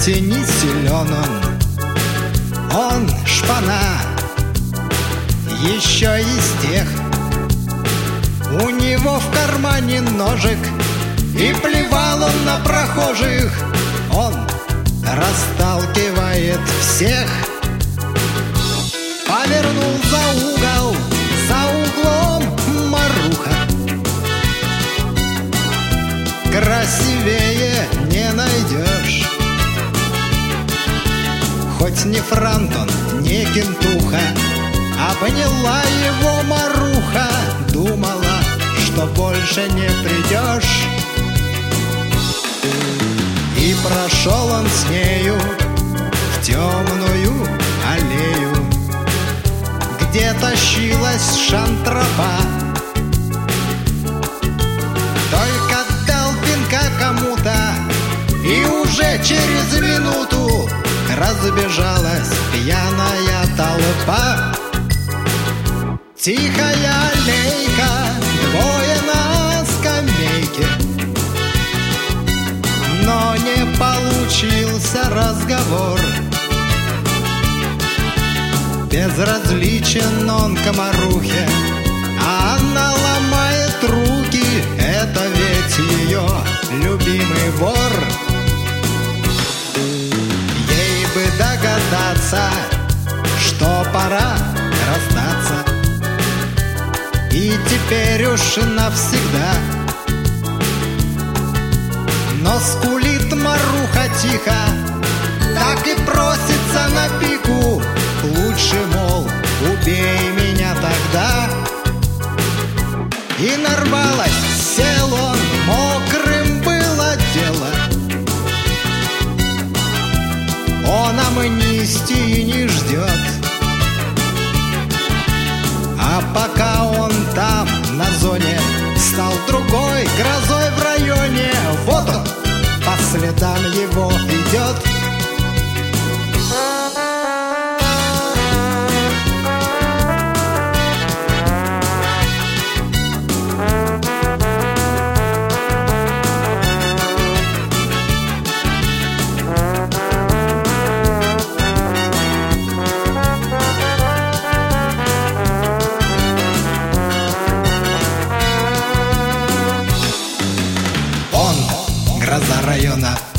хоть и не силен он шпана, еще из тех. У него в кармане ножик, и плевал он на прохожих. Он расталкивает всех. Повернул за углом Маруха. Красивее не найдешь. Хоть не Франтон, не Кентуха, обняла его Маруха. Думала, что больше не придешь. И прошел он с нею в темную аллею, где тащилась шантропа. Только дал пинка кому-то, и уже через минуту разбежалась пьяная толпа. Тихая аллейка, двое на скамейке, но не получился разговор. Безразличен он к Марухе, а она ломает руки. Это ведь ее любимый вор. Ей бы догадаться, что пора расстаться, и теперь уж навсегда. Но скулит Маруха тихо, так и просится на пику. Лучше, мол, убей меня тогда. И нарвалась, сел он, мокрым было дело. Он амнистии не ждет. А пока он там, на зоне, стал другой грозой в районе. Вот он, по следам его идет. Гроза района